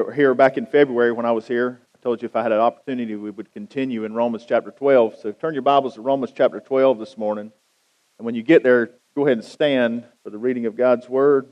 were here back in February when I was here, I told you if I had an opportunity we would continue in Romans chapter 12. So turn your Bibles to Romans chapter 12 this morning. And when you get there, go ahead and stand for the reading of God's Word.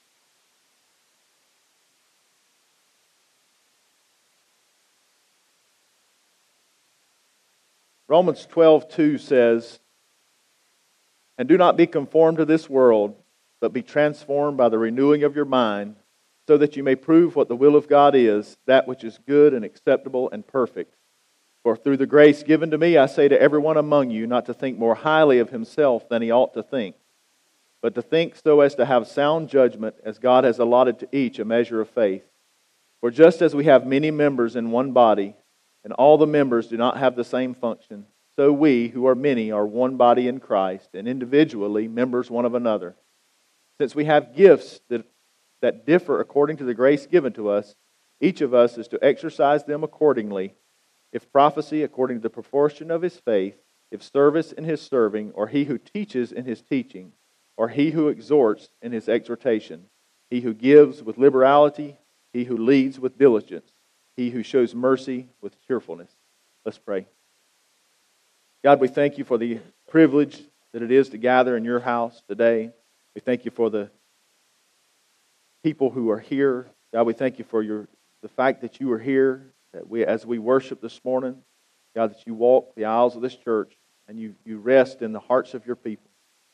Romans 12:2 says, "And do not be conformed to this world, but be transformed by the renewing of your mind, so that you may prove what the will of God is, that which is good and acceptable and perfect. For through the grace given to me, I say to everyone among you not to think more highly of himself than he ought to think, but to think so as to have sound judgment, as God has allotted to each a measure of faith. For just as we have many members in one body, and all the members do not have the same function, so we, who are many, are one body in Christ, and individually members one of another. Since we have gifts that differ according to the grace given to us, each of us is to exercise them accordingly. If prophecy, according to the proportion of his faith; if service, in his serving; or he who teaches, in his teaching; or he who exhorts, in his exhortation; he who gives with liberality; he who leads with diligence; he who shows mercy with cheerfulness." Let's pray. God, we thank you for the privilege that it is to gather in your house today. We thank you for the people who are here. God, we thank you for the fact that you are here, that as we worship this morning, God, that you walk the aisles of this church and you rest in the hearts of your people.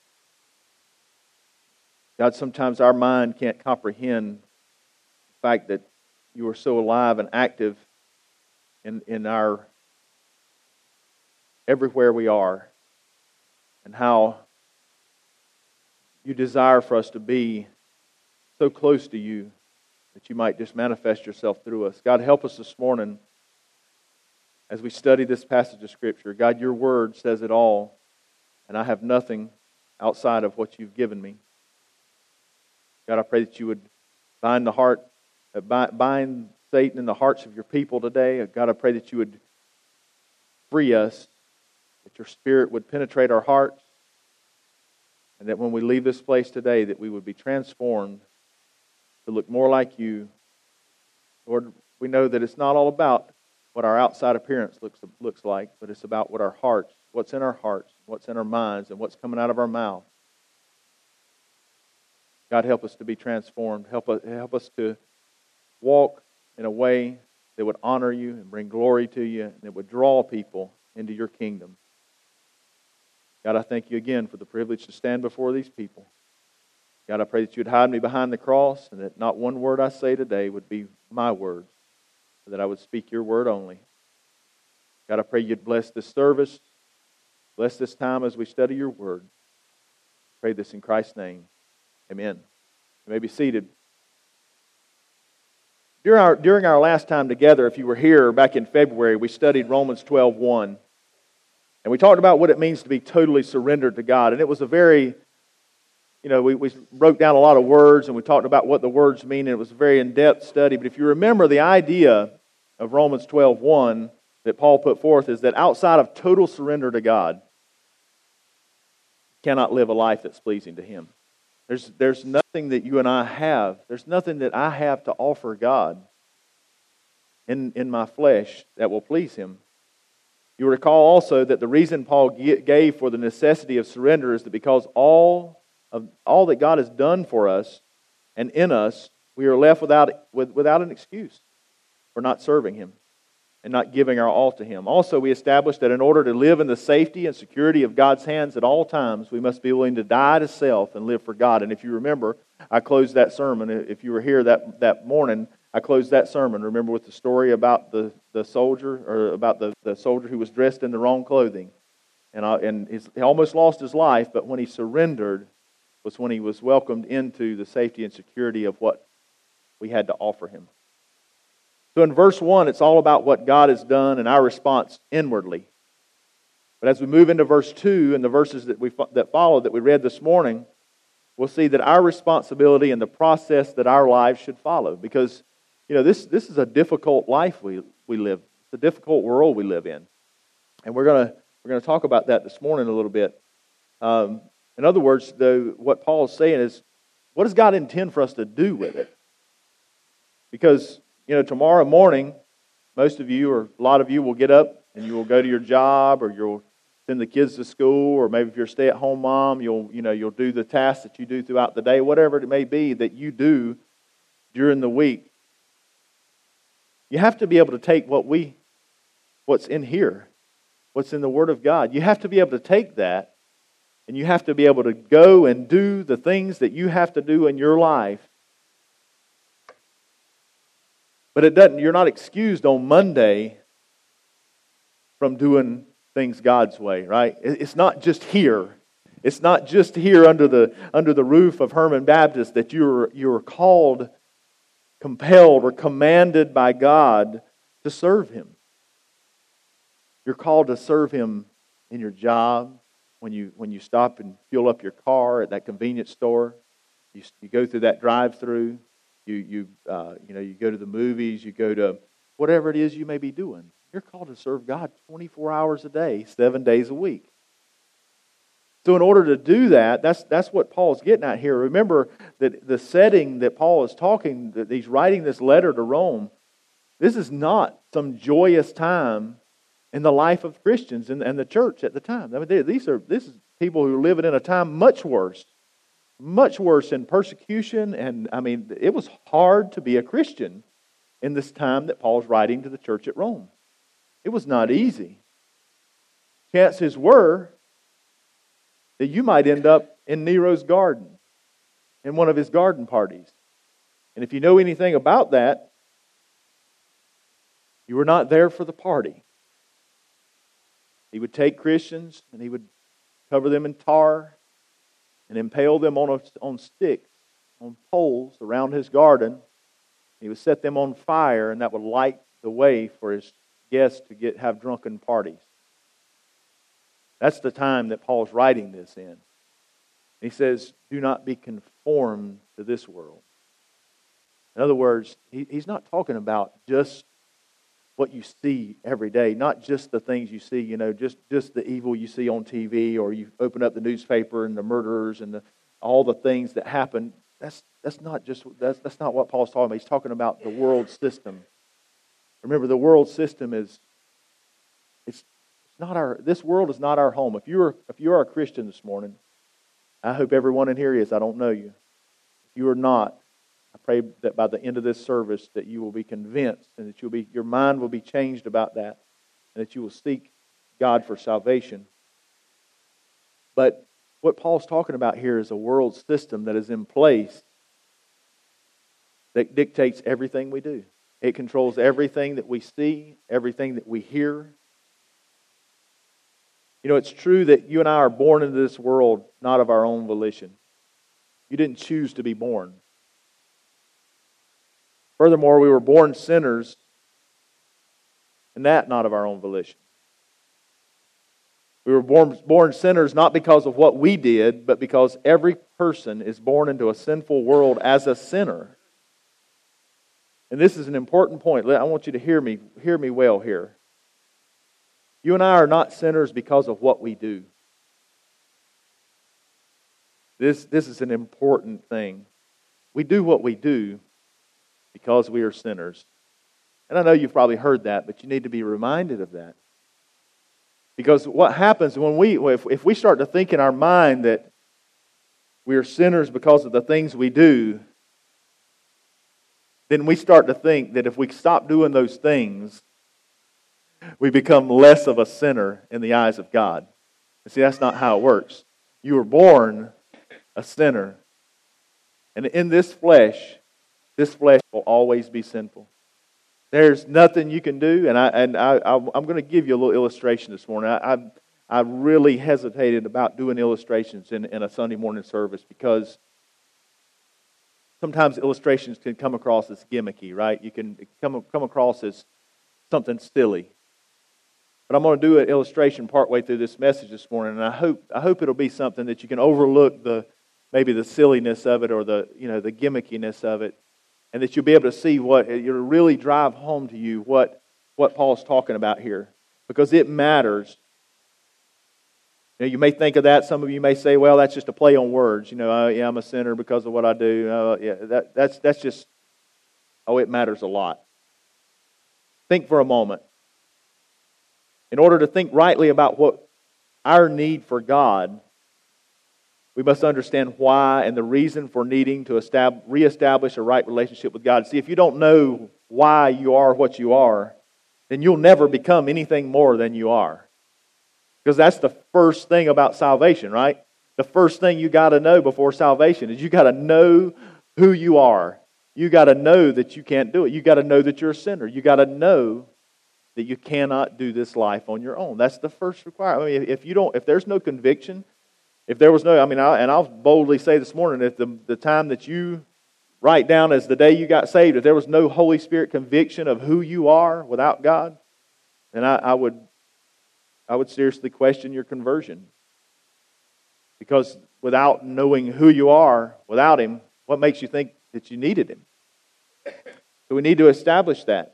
God, sometimes our mind can't comprehend the fact that you are so alive and active in our everywhere we are, and how you desire for us to be so close to you that you might just manifest yourself through us. God, help us this morning as we study this passage of Scripture. God, your word says it all, and I have nothing outside of what you've given me. God, I pray that you would bind Satan in the hearts of your people today. God, I pray that you would free us, that your Spirit would penetrate our hearts, and that when we leave this place today, that we would be transformed to look more like you. Lord, we know that it's not all about what our outside appearance looks like, but it's about what our hearts, what's in our hearts, what's in our minds, and what's coming out of our mouth. God, help us to be transformed. Help us to walk in a way that would honor you and bring glory to you, and that would draw people into your kingdom. God, I thank you again for the privilege to stand before these people. God, I pray that you would hide me behind the cross, and that not one word I say today would be my words, but that I would speak your word only. God, I pray you'd bless this service, bless this time as we study your word. I pray this in Christ's name. Amen. You may be seated. During our last time together, if you were here back in February, we studied Romans 12:1. And we talked about what it means to be totally surrendered to God. And it was a very, we broke down a lot of words, and we talked about what the words mean, and it was a very in-depth study. But if you remember, the idea of Romans 12:1 that Paul put forth is that outside of total surrender to God, you cannot live a life that's pleasing to Him. There's nothing that you and I have. There's nothing that I have to offer God in my flesh that will please Him. You recall also that the reason Paul gave for the necessity of surrender is that because all that God has done for us and in us, we are left without an excuse for not serving Him and not giving our all to Him. Also, we established that in order to live in the safety and security of God's hands at all times, we must be willing to die to self and live for God. And if you remember, I closed that sermon. If you were here that morning, I closed that sermon, remember, with the story about the soldier, or about the soldier who was dressed in the wrong clothing. And he almost lost his life, but when he surrendered was when he was welcomed into the safety and security of what we had to offer him. So in verse 1, it's all about what God has done and our response inwardly. But as we move into verse 2 and the verses that follow that we read this morning, we'll see that our responsibility and the process that our lives should follow. Because this is a difficult life we live. It's a difficult world we live in, and we're gonna talk about that this morning a little bit. In other words, though, what Paul is saying is, what does God intend for us to do with it? Because tomorrow morning, most of you or a lot of you will get up and you will go to your job, or you'll send the kids to school, or maybe if you're a stay-at-home mom, you'll do the tasks that you do throughout the day, whatever it may be that you do during the week. You have to be able to take what's in here, what's in the Word of God. You have to be able to take that, and you have to be able to go and do the things that you have to do in your life. But you're not excused on Monday from doing things God's way, right? It's not just here. It's not just here under the roof of Herman Baptist that you're called, compelled, or commanded by God to serve Him. You're called to serve Him in your job, when you stop and fuel up your car at that convenience store. You go through that drive-through. You go to the movies. You go to whatever it is you may be doing. You're called to serve God 24 hours a day, 7 days a week. So in order to do that, that's what Paul's getting at here. Remember that the setting that Paul is talking, that he's writing this letter to Rome, this is not some joyous time in the life of Christians and the church at the time. I mean, this is people who are living in a time much worse in persecution. And I mean, it was hard to be a Christian in this time that Paul's writing to the church at Rome. It was not easy. Chances were that you might end up in Nero's garden, in one of his garden parties. And if you know anything about that, you were not there for the party. He would take Christians and he would cover them in tar and impale them on sticks, on poles around his garden. He would set them on fire, and that would light the way for his guests to have drunken parties. That's the time that Paul's writing this in. He says, do not be conformed to this world. In other words, he's not talking about just what you see every day, not just the things you see, just the evil you see on TV, or you open up the newspaper and the murderers and all the things that happen. That's not what Paul's talking about. He's talking about the world system. Remember, the world system this world is not our home. If you are a Christian this morning, I hope everyone in here is. I don't know you. If you are not, I pray that by the end of this service that you will be convinced, and that your mind will be changed about that, and that you will seek God for salvation. But what Paul's talking about here is a world system that is in place that dictates everything we do. It controls everything that we see, everything that we hear. It's true that you and I are born into this world not of our own volition. You didn't choose to be born. Furthermore, we were born sinners, and that not of our own volition. We were born sinners not because of what we did, but because every person is born into a sinful world as a sinner. And this is an important point. I want you to hear me well here. You and I are not sinners because of what we do. This is an important thing. We do what we do because we are sinners. And I know you've probably heard that, but you need to be reminded of that. Because what happens if we start to think in our mind that we are sinners because of the things we do, then we start to think that if we stop doing those things, we become less of a sinner in the eyes of God. And see, that's not how it works. You were born a sinner. And in this flesh will always be sinful. There's nothing you can do, and I'm going to give you a little illustration this morning. I really hesitated about doing illustrations in a Sunday morning service because sometimes illustrations can come across as gimmicky, right? You can come across as something silly. But I'm going to do an illustration partway through this message this morning, and I hope it'll be something that you can overlook maybe the silliness of it or the gimmickiness of it, and that you'll be able to see it'll really drive home to you what Paul's talking about here, because it matters. You may think of that. Some of you may say, "Well, that's just a play on words." I'm a sinner because of what I do. That's just. It matters a lot. think for a moment. In order to think rightly about what our need for God, we must understand why and the reason for needing to reestablish a right relationship with God. See, if you don't know why you are what you are, then you'll never become anything more than you are. Because that's the first thing about salvation, right? The first thing you got to know before salvation is you got to know who you are. You got to know that you can't do it. You got to know that you're a sinner. You got to know that you cannot do this life on your own. That's the first requirement. I mean, if there's no conviction, if there was no, I'll boldly say this morning, if the time that you write down as the day you got saved, if there was no Holy Spirit conviction of who you are without God, then I would seriously question your conversion. Because without knowing who you are, without Him, what makes you think that you needed Him? So we need to establish that.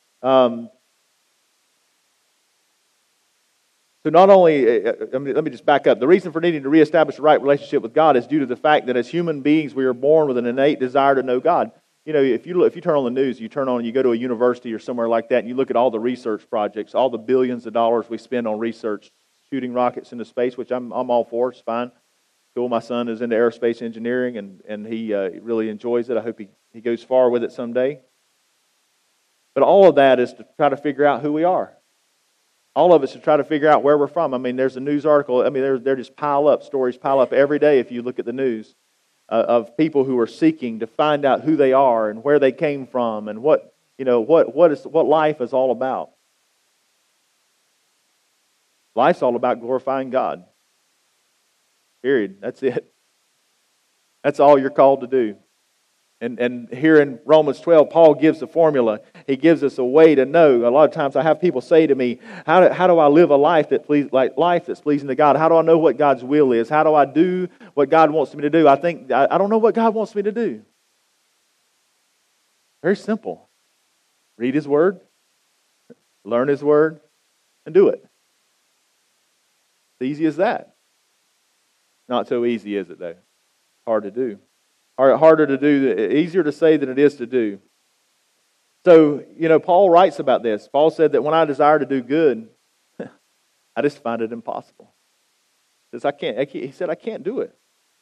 So not only, let me just back up. The reason for needing to reestablish a right relationship with God is due to the fact that as human beings, we are born with an innate desire to know God. You know, if you turn on the news, you go to a university or somewhere like that, and you look at all the research projects, all the billions of dollars we spend on research, shooting rockets into space, which I'm all for. It's fine. Cool. My son is into aerospace engineering, and he really enjoys it. I hope he goes far with it someday. But all of that is to try to figure out who we are. All of us to try to figure out where we're from. I mean, there's a news article. I mean, they're just stories pile up every day if you look at the news of people who are seeking to find out who they are and where they came from and what life is all about. Life's all about glorifying God. Period. That's it. That's all you're called to do. And here in Romans 12, Paul gives the formula. He gives us a way to know. A lot of times I have people say to me, how do I live a life that's pleasing to God? How do I know what God's will is? How do I do what God wants me to do? I don't know what God wants me to do. Very simple. Read His Word, learn His Word, and do it. It's easy as that. Not so easy, is it, though? Hard to do. Harder to do, easier to say than it is to do. So, Paul writes about this. Paul said that when I desire to do good, I just find it impossible. He said, I can't do it.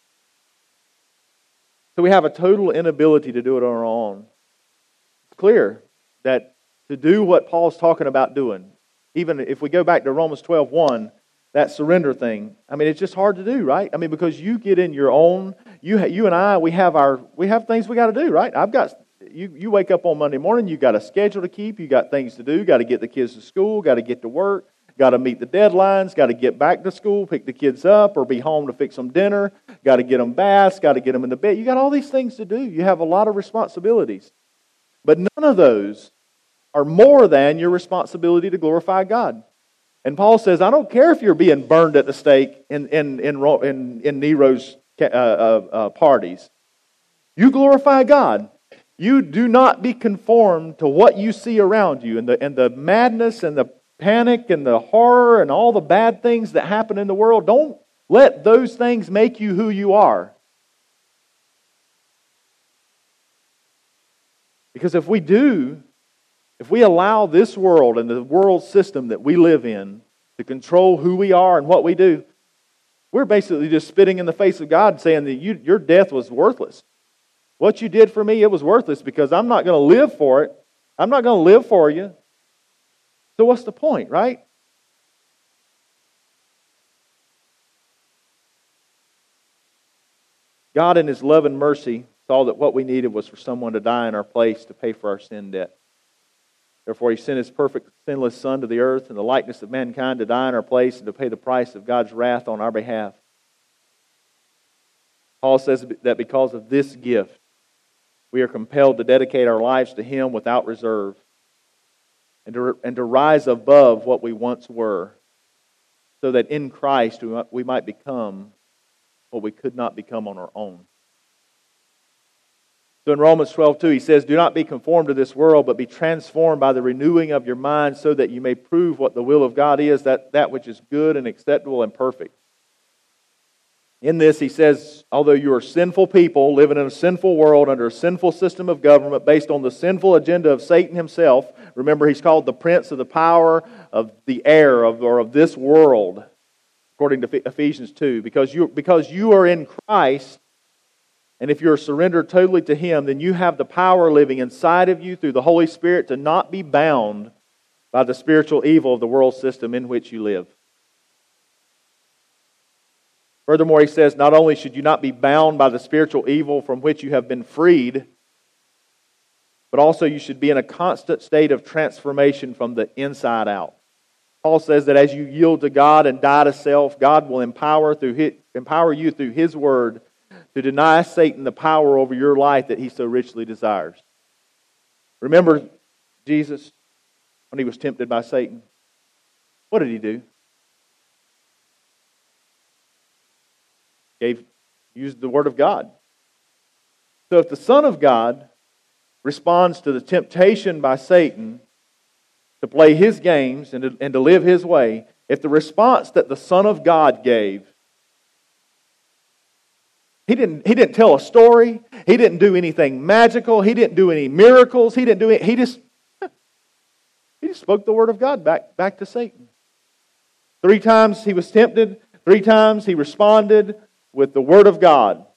So we have a total inability to do it on our own. It's clear that to do what Paul's talking about doing, even if we go back to Romans 12:1, that surrender thing, it's just hard to do, right? Because you get in your own, you and I, we have things we got to do, right? You wake up on Monday morning, you got a schedule to keep, you got things to do, got to get the kids to school, got to get to work, got to meet the deadlines, got to get back to school, pick the kids up, or be home to fix them dinner, got to get them baths, got to get them into bed. You got all these things to do. You have a lot of responsibilities. But none of those are more than your responsibility to glorify God. And Paul says, I don't care if you're being burned at the stake in Nero's parties. You glorify God. You do not be conformed to what you see around you and the madness and the panic and the horror and all the bad things that happen in the world. Don't let those things make you who you are. Because if we allow this world and the world system that we live in to control who we are and what we do, we're basically just spitting in the face of God saying that your death was worthless. What you did for me, it was worthless because I'm not going to live for it. I'm not going to live for you. So what's the point, right? God in His love and mercy saw that what we needed was for someone to die in our place to pay for our sin debt. Therefore, He sent His perfect, sinless Son to the earth in the likeness of mankind to die in our place and to pay the price of God's wrath on our behalf. Paul says that because of this gift, we are compelled to dedicate our lives to Him without reserve and to rise above what we once were so that in Christ we might become what we could not become on our own. So in Romans 12:2, he says, do not be conformed to this world, but be transformed by the renewing of your mind so that you may prove what the will of God is, that which is good and acceptable and perfect. In this, he says, although you are sinful people living in a sinful world under a sinful system of government based on the sinful agenda of Satan himself, remember he's called the prince of the power of the air or of this world, according to Ephesians 2. Because you are in Christ, and if you're surrendered totally to Him, then you have the power living inside of you through the Holy Spirit to not be bound by the spiritual evil of the world system in which you live. Furthermore, he says, not only should you not be bound by the spiritual evil from which you have been freed, but also you should be in a constant state of transformation from the inside out. Paul says that as you yield to God and die to self, God will empower you through His Word to deny Satan the power over your life that he so richly desires. Remember Jesus when He was tempted by Satan? What did He do? Used the Word of God. So if the Son of God responds to the temptation by Satan to play his games and to live his way, if the response that the Son of God gave, he didn't tell a story, he didn't do anything magical, he didn't do any miracles, he just spoke the Word of God back to Satan. 3 times he was tempted, 3 times he responded with the Word of God.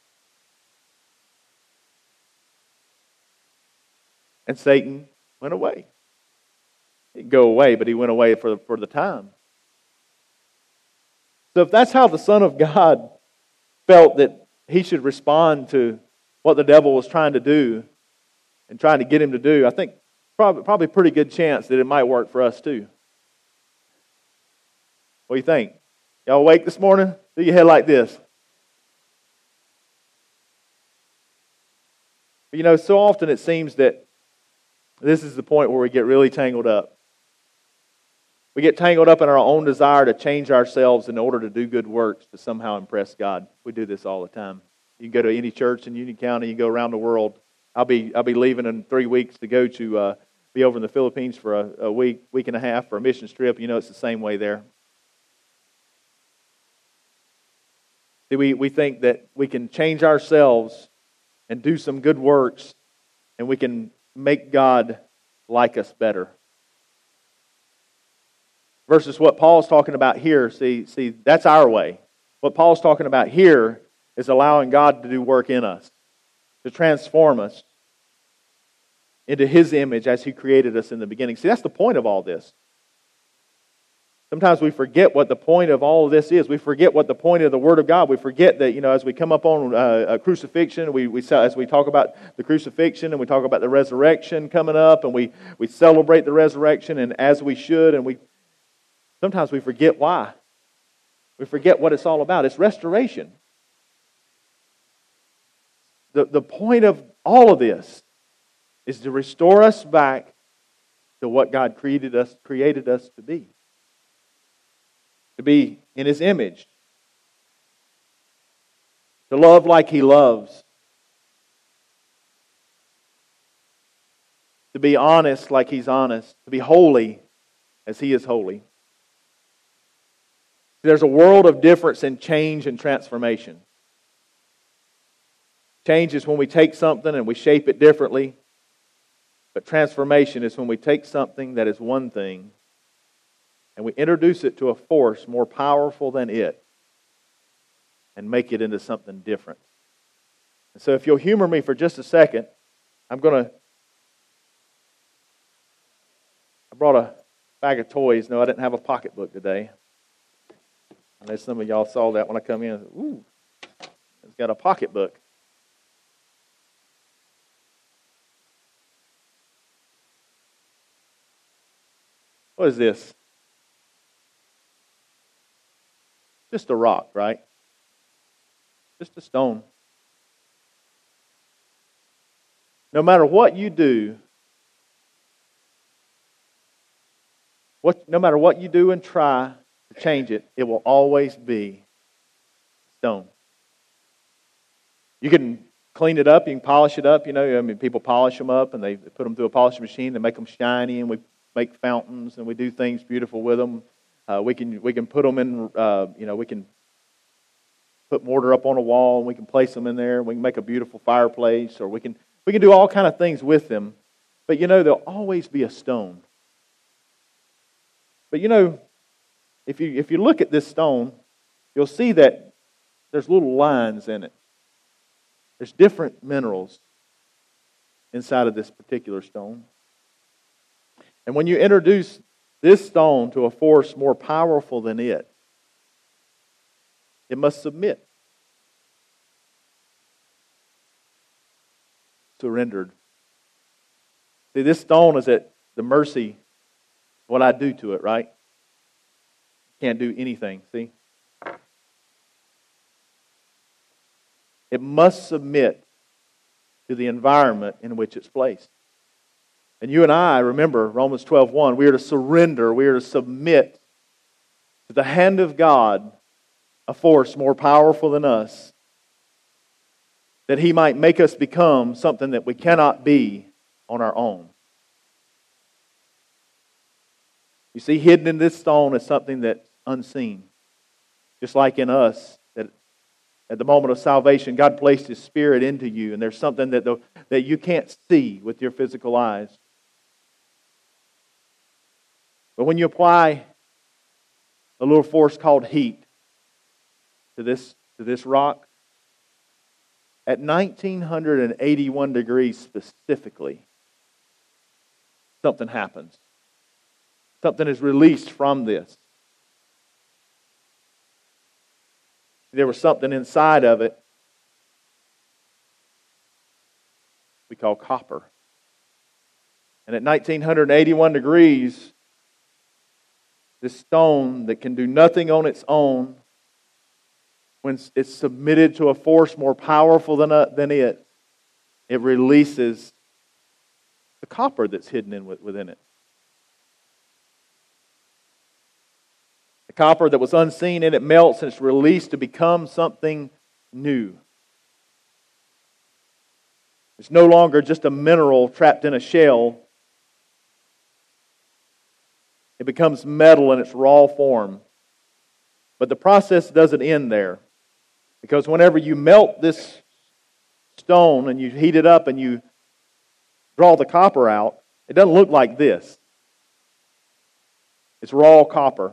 And Satan went away. He didn't go away, but he went away for the time. So if that's how the Son of God felt that he should respond to what the devil was trying to do and trying to get him to do, I think probably a pretty good chance that it might work for us too. What do you think? Y'all awake this morning? Do your head like this. But so often it seems that this is the point where we get really tangled up. We get tangled up in our own desire to change ourselves in order to do good works to somehow impress God. We do this all the time. You can go to any church in Union County, you can go around the world. I'll be leaving in 3 weeks to go to be over in the Philippines for a week and a half for a mission trip. It's the same way there. See, we think that we can change ourselves and do some good works, and we can make God like us better. Versus what Paul's talking about here, see, that's our way. What Paul's talking about here is allowing God to do work in us, to transform us into His image as He created us in the beginning. See, that's the point of all this. Sometimes we forget what the point of all of this is. We forget what the point of the Word of God. We forget that, as we come up on a crucifixion, as we talk about the crucifixion and we talk about the resurrection coming up, and we celebrate the resurrection, and as we should, and sometimes we forget why. We forget what it's all about. It's restoration. The point of all of this is to restore us back to what God created us to be. To be in His image. To love like He loves. To be honest like He's honest. To be holy as He is holy. There's a world of difference in change and transformation. Change is when we take something and we shape it differently. But transformation is when we take something that is one thing and we introduce it to a force more powerful than it and make it into something different. And so if you'll humor me for just a second, I brought a bag of toys. No, I didn't have a pocketbook today. I know some of y'all saw that when I come in. Ooh, it's got a pocketbook. What is this? Just a rock, right? Just a stone. No matter what you do, no matter what you do and try to change it, it will always be stone. You can clean it up, you can polish it up. People polish them up and they put them through a polishing machine to make them shiny, and we make fountains and we do things beautiful with them. We can put them in. We can put mortar up on a wall and we can place them in there. We can make a beautiful fireplace, or we can do all kind of things with them. But there'll always be a stone. But if you look at this stone, you'll see that there's little lines in it. There's different minerals inside of this particular stone. And when you introduce this stone to a force more powerful than it must submit. Surrendered. See, this stone is at the mercy of what I do to it, right? Can't do anything, see? It must submit to the environment in which it's placed. And you and I, remember Romans 12:1, we are to surrender, we are to submit to the hand of God, a force more powerful than us, that He might make us become something that we cannot be on our own. You see, hidden in this stone is something that's unseen. Just like in us, that at the moment of salvation, God placed His Spirit into you, and there's something that you can't see with your physical eyes. But when you apply a little force called heat to this rock, at 1981 degrees specifically, something happens. Something is released from this. There was something inside of it we call copper. And at 1981 degrees, this stone that can do nothing on its own, when it's submitted to a force more powerful than it releases the copper that's hidden within it. The copper that was unseen, and it melts and it's released to become something new. It's no longer just a mineral trapped in a shell. It becomes metal in its raw form. But the process doesn't end there. Because whenever you melt this stone and you heat it up and you draw the copper out, it doesn't look like this. It's raw copper.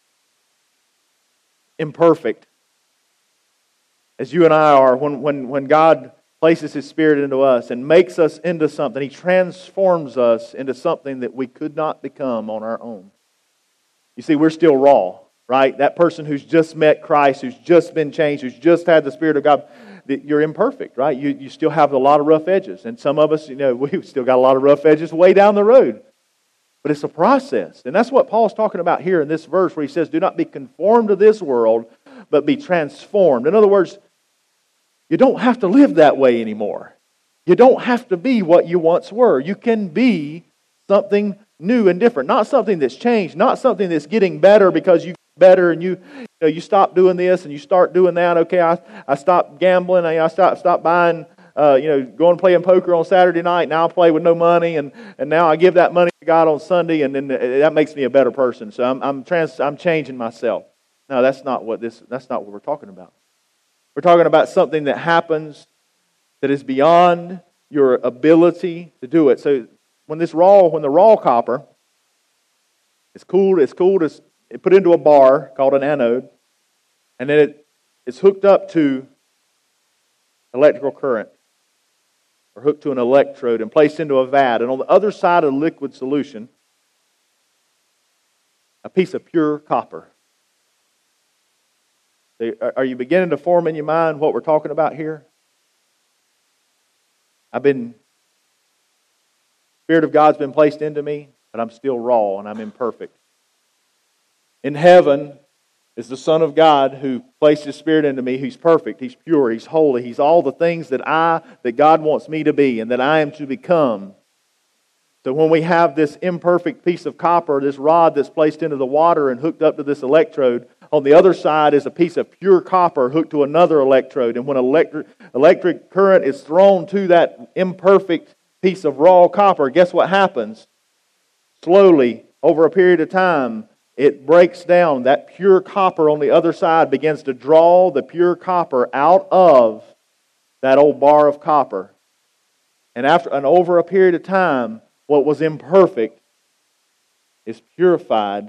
Imperfect. As you and I are, when God places His Spirit into us and makes us into something, He transforms us into something that we could not become on our own. You see, we're still raw, right? That person who's just met Christ, who's just been changed, who's just had the Spirit of God, you're imperfect, right? You still have a lot of rough edges. And some of us, we've still got a lot of rough edges way down the road. But it's a process. And that's what Paul's talking about here in this verse where he says, do not be conformed to this world, but be transformed. In other words, you don't have to live that way anymore. You don't have to be what you once were. You can be something new and different. Not something that's changed. Not something that's getting better because you get better and you stop doing this and you start doing that. Okay, I stopped gambling. I stopped buying, going playing poker on Saturday night. Now I play with no money, and now I give that money to God on Sunday, and then that makes me a better person. So I'm changing myself. No, that's not what we're talking about. We're talking about something that happens that is beyond your ability to do it. So when the raw copper is cooled, it's put into a bar called an anode, and then it's hooked up to electrical current, or hooked to an electrode and placed into a vat. And on the other side of the liquid solution, a piece of pure copper. Are you beginning to form in your mind what we're talking about here? Spirit of God's been placed into me, but I'm still raw and I'm imperfect. In heaven is the Son of God who placed His Spirit into me. He's perfect, He's pure, He's holy, He's all the things that God wants me to be and that I am to become. So when we have this imperfect piece of copper, this rod that's placed into the water and hooked up to this electrode, on the other side is a piece of pure copper hooked to another electrode. And when electric current is thrown to that imperfect piece of raw copper, guess what happens? Slowly, over a period of time, it breaks down. That pure copper on the other side begins to draw the pure copper out of that old bar of copper. And over a period of time, what was imperfect is purified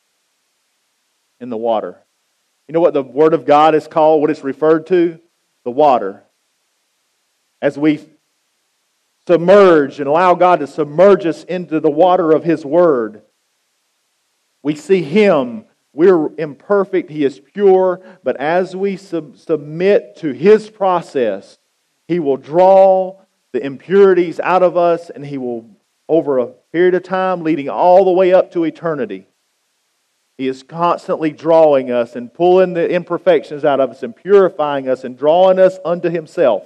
in the water. You know what the Word of God is called, what it's referred to? The water. As we submerge and allow God to submerge us into the water of His Word, we see Him. We're imperfect. He is pure. But as we submit to His process, He will draw the impurities out of us, and He will, over a period of time, leading all the way up to eternity, He is constantly drawing us and pulling the imperfections out of us and purifying us and drawing us unto Himself.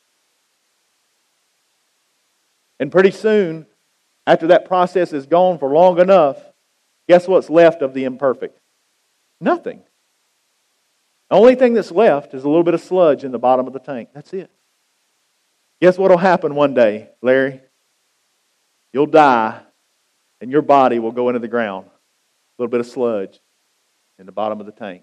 And pretty soon, after that process is gone for long enough, guess what's left of the imperfect? Nothing. The only thing that's left is a little bit of sludge in the bottom of the tank. That's it. Guess what will happen one day, Larry? You'll die, and your body will go into the ground. A little bit of sludge in the bottom of the tank.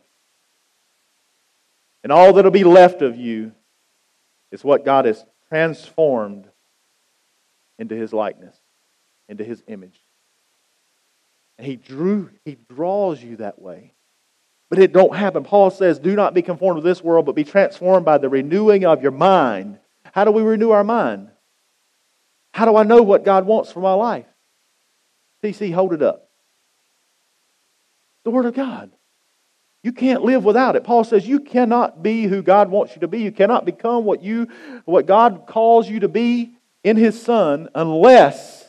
And all that will be left of you is what God has transformed into His likeness, into His image. And He draws you that way. But it don't happen. Paul says, do not be conformed to this world, but be transformed by the renewing of your mind. How do we renew our mind? How do I know what God wants for my life? TC, hold it up. The Word of God. You can't live without it. Paul says you cannot be who God wants you to be. You cannot become what God calls you to be in His Son unless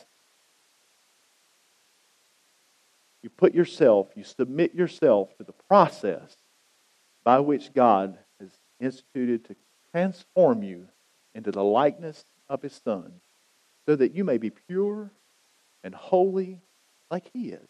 you submit yourself to the process by which God has instituted to transform you into the likeness of His Son, so that you may be pure and holy like He is.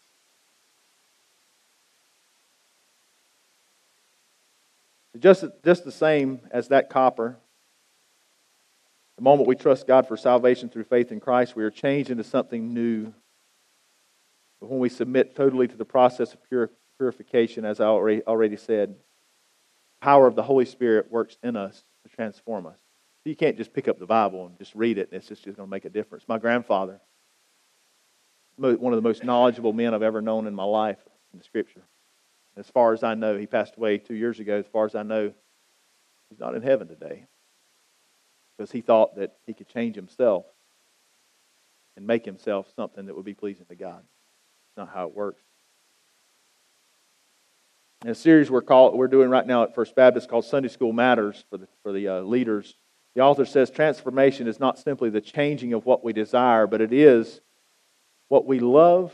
Just the same as that copper, the moment we trust God for salvation through faith in Christ, we are changed into something new. But when we submit totally to the process of purification, as I already said, the power of the Holy Spirit works in us to transform us. You can't just pick up the Bible and just read it and it's just going to make a difference. My grandfather, one of the most knowledgeable men I've ever known in my life in the Scripture. As far as I know, he passed away 2 years ago. As far as I know, he's not in heaven today. Because he thought that he could change himself and make himself something that would be pleasing to God. It's not how it works. In a series we're doing right now at First Baptist called Sunday School Matters for the leaders, the author says transformation is not simply the changing of what we desire, but it is what we love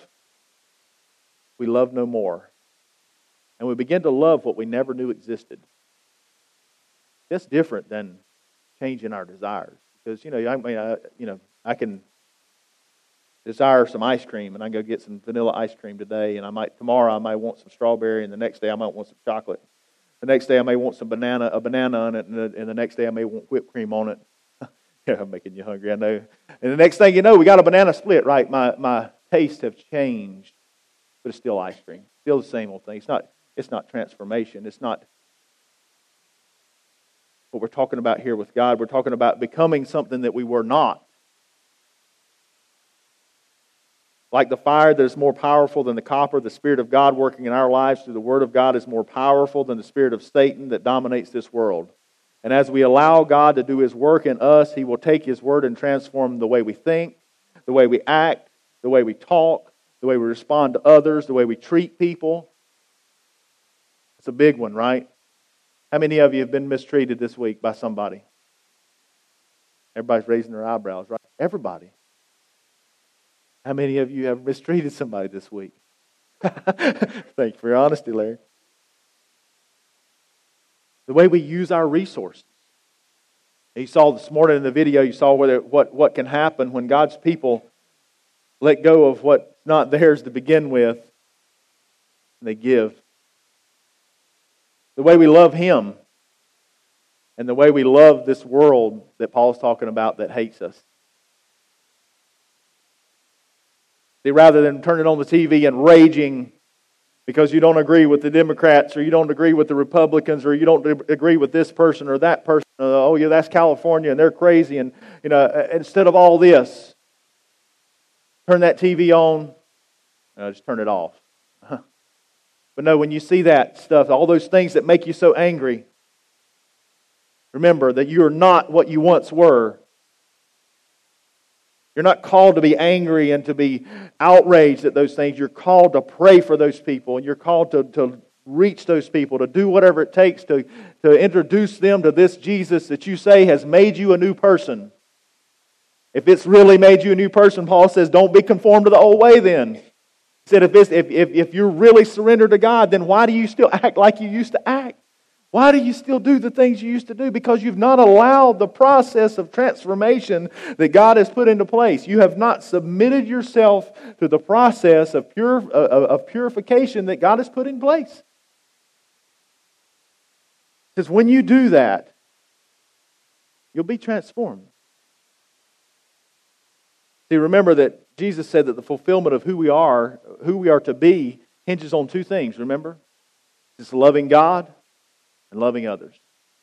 no more. And we begin to love what we never knew existed. That's different than changing our desires. Because, I can desire some ice cream, and I go get some vanilla ice cream today, and tomorrow I might want some strawberry, and the next day I might want some chocolate. The next day I may want a banana on it, and the next day I may want whipped cream on it. Yeah, I'm making you hungry, I know. And the next thing you know, we got a banana split, right? My tastes have changed, but it's still ice cream. Still the same old thing. It's not transformation. It's not what we're talking about here with God. We're talking about becoming something that we were not. Like the fire that is more powerful than the copper, the Spirit of God working in our lives through the Word of God is more powerful than the spirit of Satan that dominates this world. And as we allow God to do His work in us, He will take His Word and transform the way we think, the way we act, the way we talk, the way we respond to others, the way we treat people. It's a big one, right? How many of you have been mistreated this week by somebody? Everybody's raising their eyebrows, right? Everybody. How many of you have mistreated somebody this week? Thank you for your honesty, Larry. The way we use our resources. You saw this morning in the video, you saw what can happen when God's people let go of what's not theirs to begin with, and they give. The way we love Him, and the way we love this world that Paul's talking about that hates us. See, rather than turning on the TV and raging because you don't agree with the Democrats, or you don't agree with the Republicans, or you don't agree with this person or that person. Oh, yeah, that's California, and they're crazy. And instead of all this, turn that TV on. Just turn it off. But no, when you see that stuff, all those things that make you so angry, remember that you are not what you once were. You're not called to be angry and to be outraged at those things. You're called to pray for those people, and you're called to reach those people, to do whatever it takes to introduce them to this Jesus that you say has made you a new person. If it's really made you a new person, Paul says, don't be conformed to the old way then. He said, if you're really surrendered to God, then why do you still act like you used to act? Why do you still do the things you used to do? Because you've not allowed the process of transformation that God has put into place. You have not submitted yourself to the process of purification that God has put in place. Because when you do that, you'll be transformed. See, remember that Jesus said that the fulfillment of who we are to be, hinges on two things, remember? It's loving God and loving others.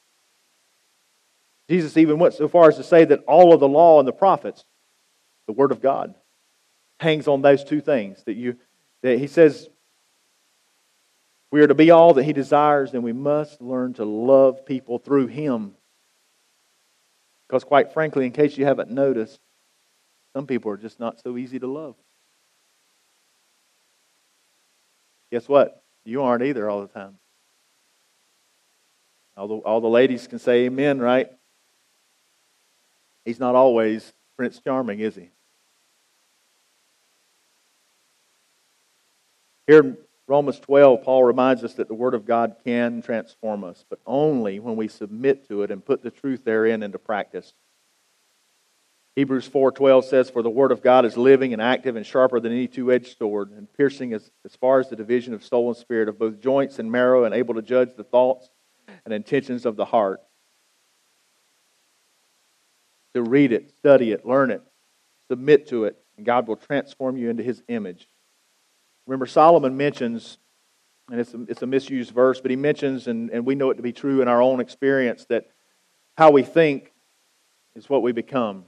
Jesus even went so far as to say that all of the law and the prophets, the Word of God, hangs on those two things. That He says we are to be all that He desires, and we must learn to love people through Him. Because quite frankly, in case you haven't noticed, some people are just not so easy to love. Guess what? You aren't either all the time. All the ladies can say amen, right? He's not always Prince Charming, is he? Here in Romans 12, Paul reminds us that the Word of God can transform us, but only when we submit to it and put the truth therein into practice. Hebrews 4:12 says, "For the Word of God is living and active and sharper than any two-edged sword, and piercing as far as the division of soul and spirit, of both joints and marrow, and able to judge the thoughts and intentions of the heart." To read it, study it, learn it, submit to it, and God will transform you into His image. Remember, Solomon mentions, and it's a misused verse, but he mentions, and we know it to be true in our own experience, that how we think is what we become.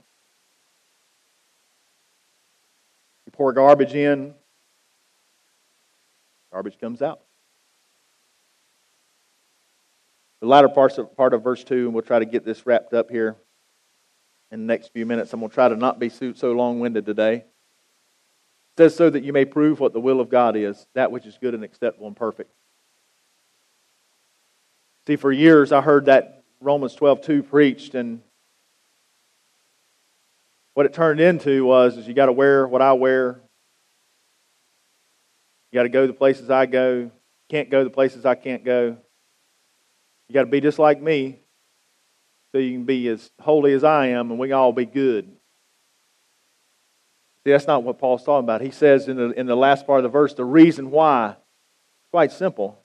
You pour garbage in, garbage comes out. The latter part of verse 2, and we'll try to get this wrapped up here in the next few minutes. I'm going to try to not be so long-winded today. It says, "So that you may prove what the will of God is, that which is good and acceptable and perfect." See, for years I heard that Romans 12:2 preached, and what it turned into is you got to wear what I wear. You got to go the places I go. Can't go the places I can't go. You got to be just like me so you can be as holy as I am, and we can all be good. See, that's not what Paul's talking about. He says in the last part of the verse, the reason why, quite simple.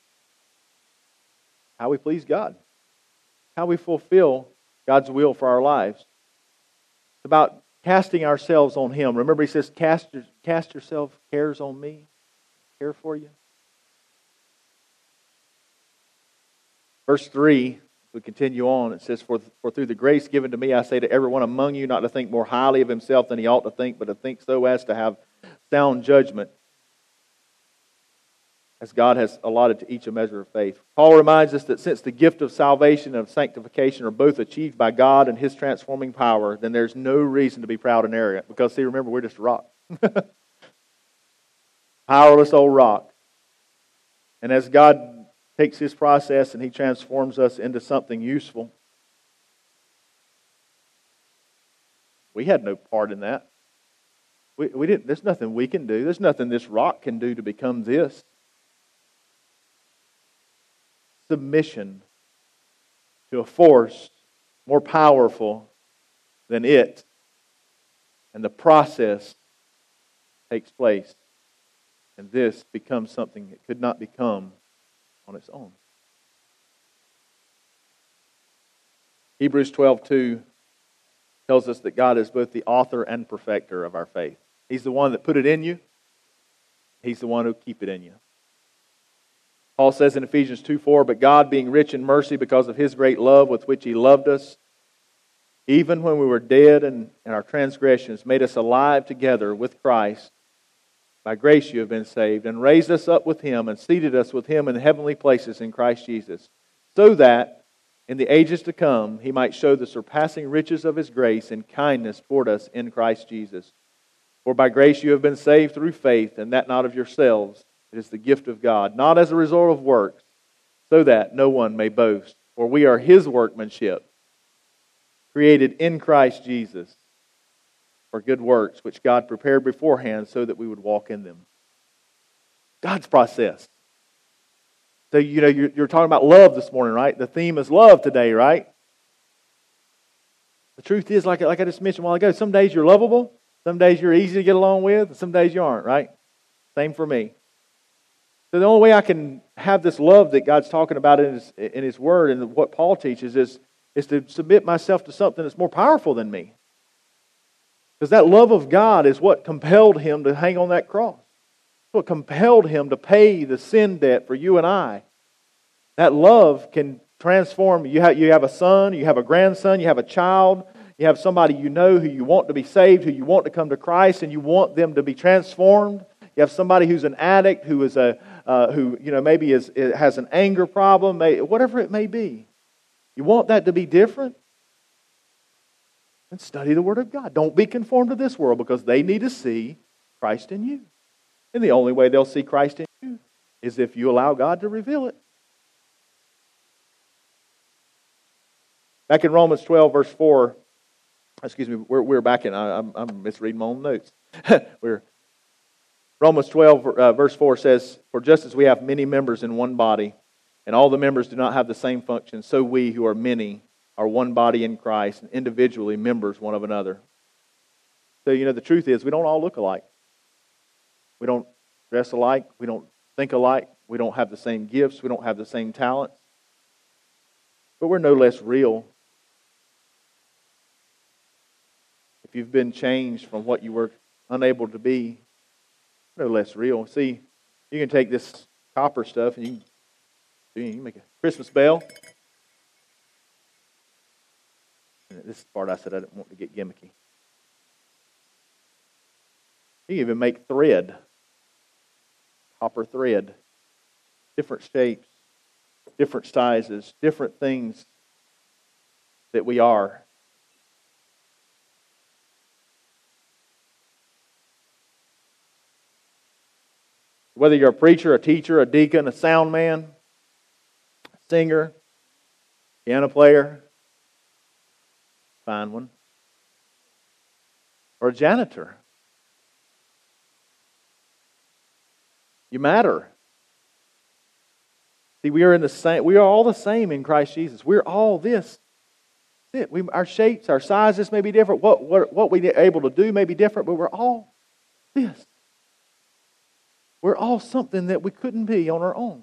How we please God. How we fulfill God's will for our lives. It's about casting ourselves on Him. Remember, he says, cast yourself cares on me. Care for you. Verse 3, we continue on. It says, For through the grace given to me, I say to everyone among you not to think more highly of himself than he ought to think, but to think so as to have sound judgment, as God has allotted to each a measure of faith. Paul reminds us that since the gift of salvation and of sanctification are both achieved by God and His transforming power, then there's no reason to be proud and arrogant. Because, see, remember, we're just rock. Powerless old rock. And as God takes His process and He transforms us into something useful, we had no part in that. We didn't. There's nothing we can do. There's nothing this rock can do to become this. Submission to a force more powerful than it, and the process takes place, and this becomes something it could not become on its own. Hebrews 12:2 tells us that God is both the author and perfecter of our faith. He's the one that put it in you. He's the one who'll keep it in you. Paul says in Ephesians 2:4, "But God, being rich in mercy because of His great love with which He loved us, even when we were dead in our transgressions, made us alive together with Christ. By grace you have been saved, and raised us up with Him, and seated us with Him in heavenly places in Christ Jesus, so that in the ages to come He might show the surpassing riches of His grace and kindness toward us in Christ Jesus. For by grace you have been saved through faith, and that not of yourselves. It is the gift of God, not as a result of works, so that no one may boast. For we are His workmanship, created in Christ Jesus for good works, which God prepared beforehand so that we would walk in them." God's process. So, you're talking about love this morning, right? The theme is love today, right? The truth is, like I just mentioned a while ago, some days you're lovable, some days you're easy to get along with, and some days you aren't, right? Same for me. So the only way I can have this love that God's talking about in His Word and what Paul teaches is to submit myself to something that's more powerful than me. Because that love of God is what compelled Him to hang on that cross. It's what compelled Him to pay the sin debt for you and I. That love can transform. You have a son, you have a grandson, you have a child, you have somebody you know who you want to be saved, who you want to come to Christ, and you want them to be transformed. You have somebody who's an addict, who is maybe has an anger problem, whatever it may be. You want that to be different? Then study the Word of God. Don't be conformed to this world, because they need to see Christ in you. And the only way they'll see Christ in you is if you allow God to reveal it. Back in Romans 12, verse 4, we're back in, I'm misreading my own notes. Romans 12, verse 4 says, "For just as we have many members in one body, and all the members do not have the same function, so we who are many are one body in Christ, and individually members one of another." So, the truth is, we don't all look alike. We don't dress alike. We don't think alike. We don't have the same gifts. We don't have the same talents. But we're no less real. If you've been changed from what you were unable to be, no less real. See, you can take this copper stuff and you can make a Christmas bell. This part I said I didn't want to get gimmicky. You can even make thread. Copper thread. Different shapes, different sizes, different things that we are. Whether you're a preacher, a teacher, a deacon, a sound man, a singer, piano player, fine one, or a janitor, you matter. See, we are all the same in Christ Jesus. We're all this. Our shapes, our sizes may be different. What we're able to do may be different, but we're all this. We're all something that we couldn't be on our own.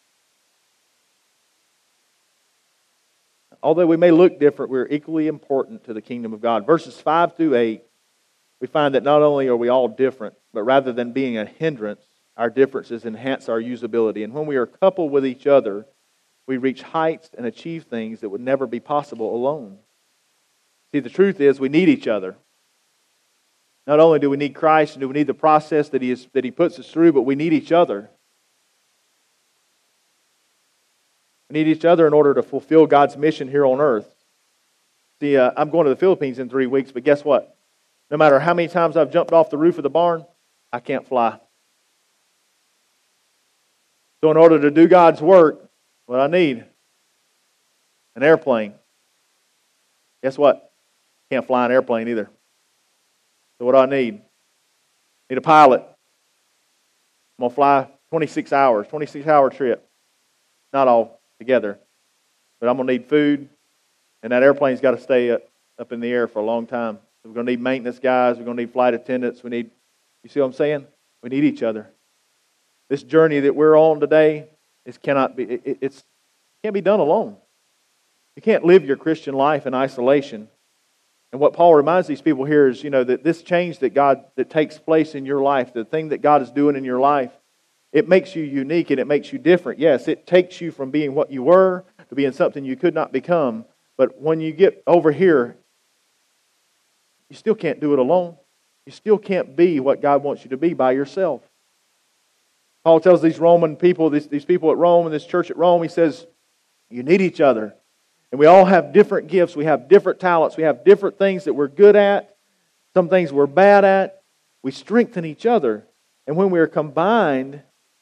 Although we may look different, we're equally important to the kingdom of God. Verses 5 through 8, we find that not only are we all different, but rather than being a hindrance, our differences enhance our usability. And when we are coupled with each other, we reach heights and achieve things that would never be possible alone. See, the truth is we need each other. Not only do we need Christ and do we need the process that He puts us through, but we need each other. We need each other in order to fulfill God's mission here on earth. See, I'm going to the Philippines in 3 weeks, but guess what? No matter how many times I've jumped off the roof of the barn, I can't fly. So in order to do God's work, what I need? An airplane. Guess what? Can't fly an airplane either. So what do I need? I need a pilot. I'm going to fly 26 hours, 26-hour trip. Not all together. But I'm going to need food, and that airplane's got to stay up in the air for a long time. So we're going to need maintenance guys. We're going to need flight attendants. You see what I'm saying? We need each other. This journey that we're on today, it can't be done alone. You can't live your Christian life in isolation. And what Paul reminds these people here is, that this change that takes place in your life, the thing that God is doing in your life, it makes you unique and it makes you different. Yes, it takes you from being what you were to being something you could not become. But when you get over here, you still can't do it alone. You still can't be what God wants you to be by yourself. Paul tells these Roman people, these people at Rome and this church at Rome, he says, you need each other. And we all have different gifts. We have different talents. We have different things that we're good at. Some things we're bad at. We strengthen each other. And when we are combined,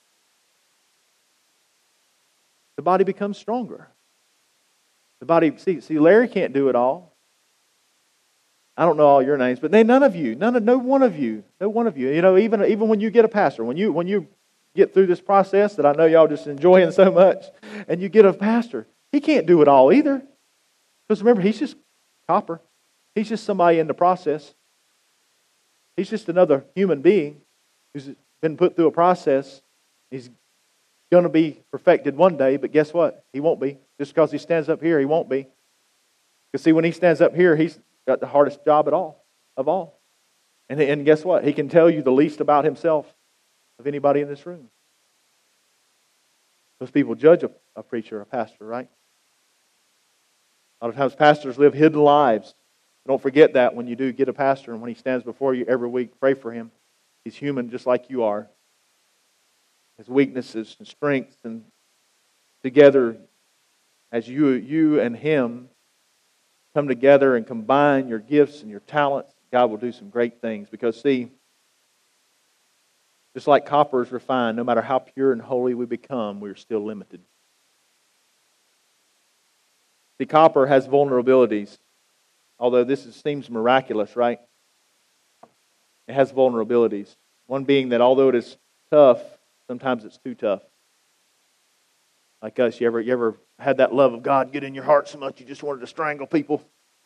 the body becomes stronger. The body, see, Larry can't do it all. I don't know all your names, but none of you, no one of you. You know, even when you get a pastor, when you get through this process that I know y'all just enjoying so much, and you get a pastor, he can't do it all either. Because remember, he's just copper. He's just somebody in the process. He's just another human being who's been put through a process. He's going to be perfected one day, but guess what? He won't be. Just because he stands up here, he won't be. Because see, when he stands up here, he's got the hardest job of all. And guess what? He can tell you the least about himself of anybody in this room. Those people judge a preacher, a pastor, right? A lot of times pastors live hidden lives. Don't forget that when you do get a pastor and when he stands before you every week, pray for him. He's human just like you are. His weaknesses and strengths, and together as you and him come together and combine your gifts and your talents, God will do some great things. Because see, just like copper is refined, no matter how pure and holy we become, we're still limited. See, copper has vulnerabilities. Although this seems miraculous, right? It has vulnerabilities. One being that although it is tough, sometimes it's too tough. Like us, you ever had that love of God get in your heart so much you just wanted to strangle people?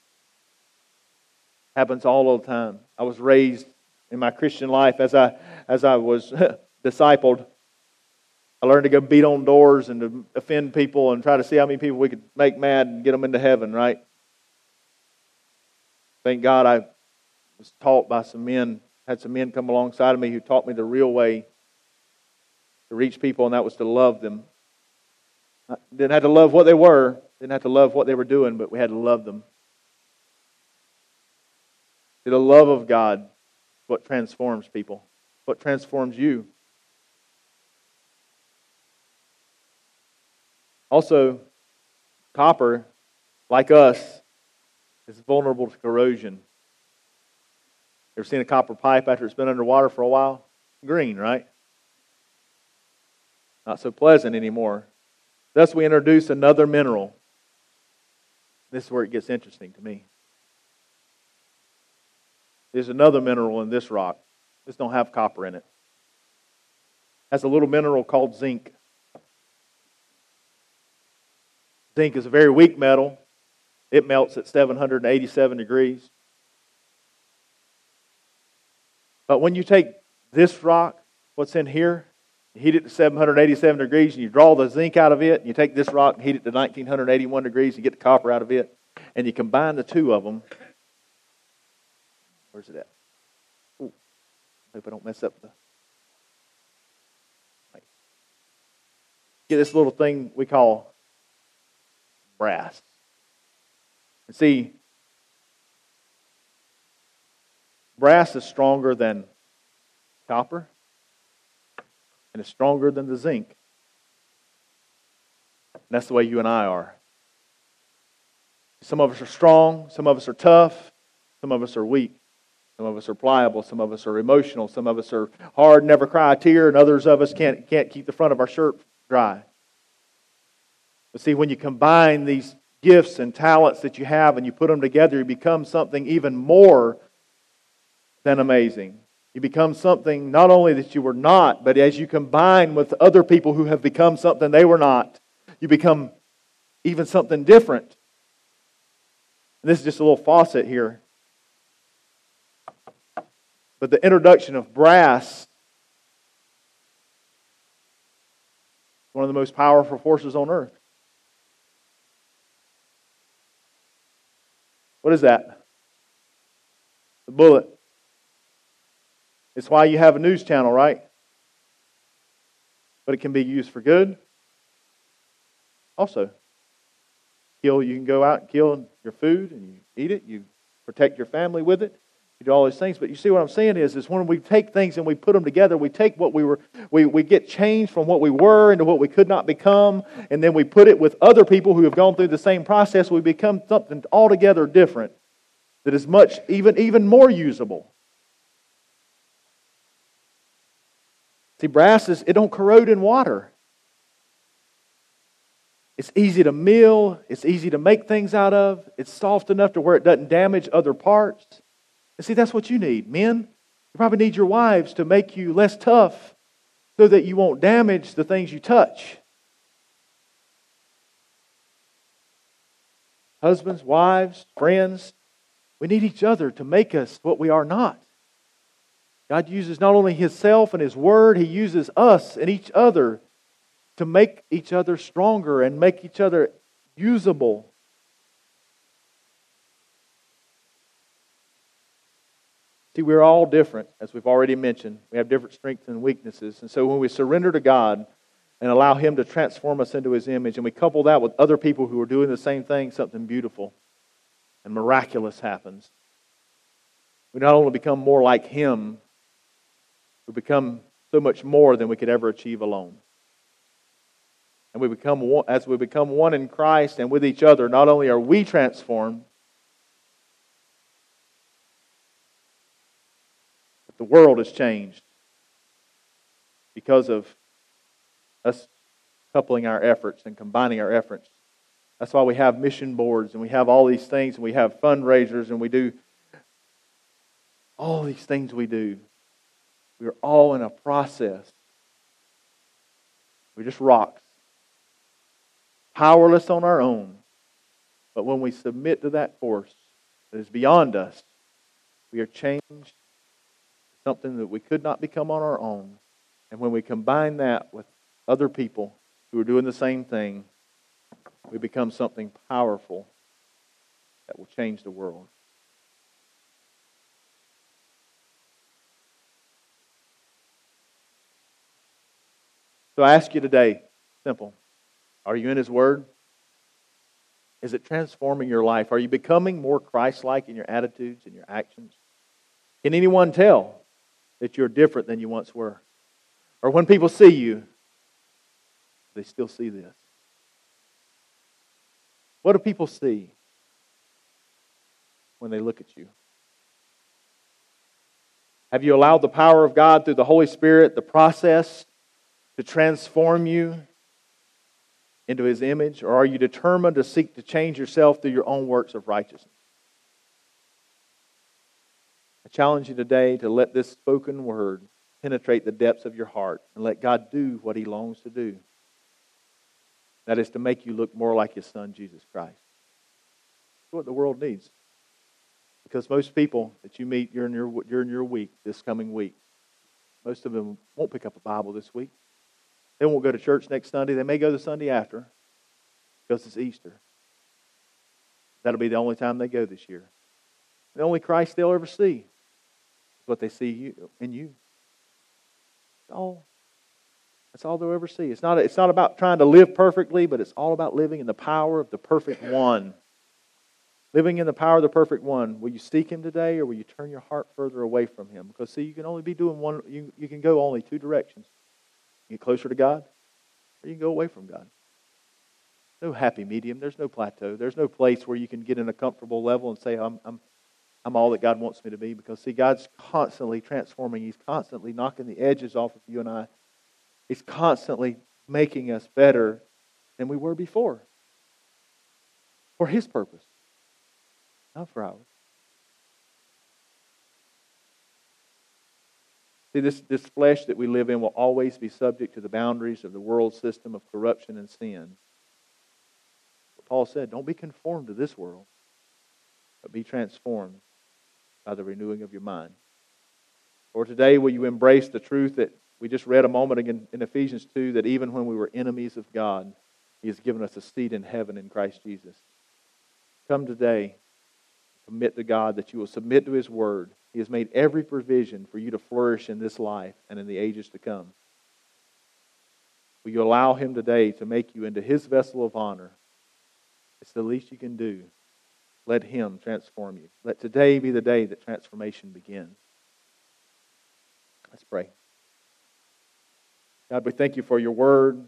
Happens all the time. I was raised in my Christian life as I was discipled. I learned to go beat on doors and to offend people and try to see how many people we could make mad and get them into heaven, right? Thank God I was taught by some men, had some men come alongside of me who taught me the real way to reach people, and that was to love them. I didn't have to love what they were, didn't have to love what they were doing, but we had to love them. See, the love of God is what transforms people, what transforms you. Also, copper, like us, is vulnerable to corrosion. Ever seen a copper pipe after it's been underwater for a while? Green, right? Not so pleasant anymore. Thus we introduce another mineral. This is where it gets interesting to me. There's another mineral in this rock. This don't have copper in it. It has a little mineral called zinc. Zinc is a very weak metal. It melts at 787 degrees. But when you take this rock, what's in here, you heat it to 787 degrees, and you draw the zinc out of it, and you take this rock and heat it to 1981 degrees, and you get the copper out of it, and you combine the two of them. Where's it at? Ooh, hope I don't mess up the... Get this little thing we call brass. And see, brass is stronger than copper, and it's stronger than the zinc. And that's the way you and I are. Some of us are strong, some of us are tough, some of us are weak, some of us are pliable, some of us are emotional, some of us are hard, never cry a tear, and others of us can't keep the front of our shirt dry. But see, when you combine these gifts and talents that you have and you put them together, you become something even more than amazing. You become something not only that you were not, but as you combine with other people who have become something they were not, you become even something different. And this is just a little faucet here. But the introduction of brass is one of the most powerful forces on earth. What is that? The bullet. It's why you have a news channel, right? but it can be used for good. Also, you can go out and kill your food and you eat it. You protect your family with it. You do all these things. But you see what I'm saying is when we take things and we put them together, we take what we get changed from what we were into what we could not become, and then we put it with other people who have gone through the same process. We become something altogether different that is much, even more usable. See, brass it don't corrode in water. It's easy to mill. It's easy to make things out of. It's soft enough to where it doesn't damage other parts. And see, that's what you need. Men, you probably need your wives to make you less tough so that you won't damage the things you touch. Husbands, wives, friends, we need each other to make us what we are not. God uses not only Himself and His Word, He uses us and each other to make each other stronger and make each other usable. See, we're all different, as we've already mentioned. We have different strengths and weaknesses. And so when we surrender to God and allow Him to transform us into His image, and we couple that with other people who are doing the same thing, something beautiful and miraculous happens. We not only become more like Him, we become so much more than we could ever achieve alone. And we become one, as we become one in Christ and with each other, not only are we transformed, but the world has changed because of us coupling our efforts and combining our efforts. That's why we have mission boards and we have all these things and we have fundraisers and we do all these things we do. We're all in a process. We're just rocks. Powerless on our own. But when we submit to that force that is beyond us, we are changed to something that we could not become on our own. And when we combine that with other people who are doing the same thing, we become something powerful that will change the world. So I ask you today, simple. Are you in His Word? Is it transforming your life? Are you becoming more Christ-like in your attitudes and your actions? Can anyone tell that you're different than you once were? Or when people see you, they still see this? What do people see when they look at you? Have you allowed the power of God through the Holy Spirit, the process, to transform you into His image? Or are you determined to seek to change yourself through your own works of righteousness? I challenge you today to let this spoken word penetrate the depths of your heart and let God do what He longs to do. That is to make you look more like His Son, Jesus Christ. That's what the world needs. Because most people that you meet during your week, this coming week, most of them won't pick up a Bible this week. They won't go to church next Sunday. They may go the Sunday after because it's Easter. That'll be the only time they go this year. The only Christ they'll ever see is what they see in you. That's all they'll ever see. It's not about trying to live perfectly, but it's all about living in the power of the perfect one. Living in the power of the perfect one. Will you seek Him today, or will you turn your heart further away from Him? Because see, you can only be doing one. You can go only two directions. You get closer to God, or you can go away from God. No happy medium. There's no plateau. There's no place where you can get in a comfortable level and say, I'm all that God wants me to be. Because see, God's constantly transforming. He's constantly knocking the edges off of you and I. He's constantly making us better than we were before. For His purpose, not for ours. See, this flesh that we live in will always be subject to the boundaries of the world system of corruption and sin. But Paul said, don't be conformed to this world, but be transformed by the renewing of your mind. Or today, will you embrace the truth that we just read a moment ago in Ephesians 2, that even when we were enemies of God, He has given us a seat in heaven in Christ Jesus. Come today, commit to God that you will submit to His Word. He has made every provision for you to flourish in this life and in the ages to come. Will you allow Him today to make you into His vessel of honor? It's the least you can do. Let Him transform you. Let today be the day that transformation begins. Let's pray. God, we thank you for your word.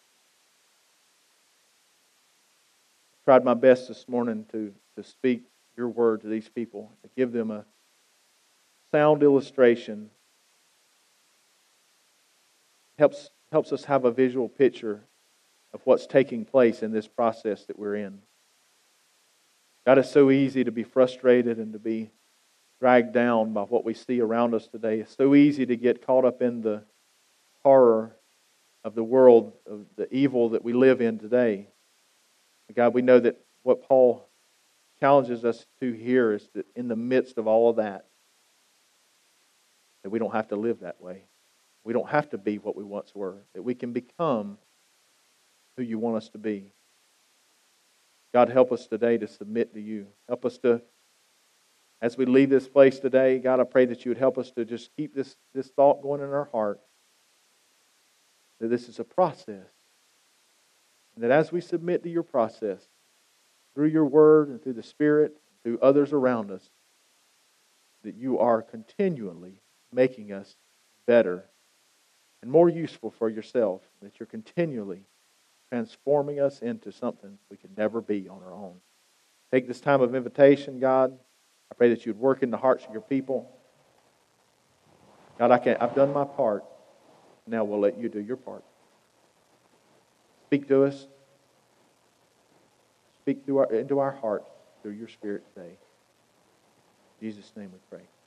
I tried my best this morning to speak your word to these people, to give them a sound illustration. Helps us have a visual picture of what's taking place in this process that we're in. God, it's so easy to be frustrated and to be dragged down by what we see around us today. It's so easy to get caught up in the horror of the world, of the evil that we live in today. But God, we know that what Paul challenges us to here is that in the midst of all of that we don't have to live that way. We don't have to be what we once were. That we can become who you want us to be. God, help us today to submit to you. Help us to, as we leave this place today, God, I pray that you would help us to just keep this thought going in our heart. That this is a process. And that as we submit to your process, through your word and through the Spirit, through others around us, that you are continually making us better and more useful for yourself. That you're continually transforming us into something we could never be on our own. Take this time of invitation, God. I pray that you'd work in the hearts of your people. God, I've done my part. Now we'll let you do your part. Speak to us. Speak into our hearts through your Spirit today. In Jesus' name we pray.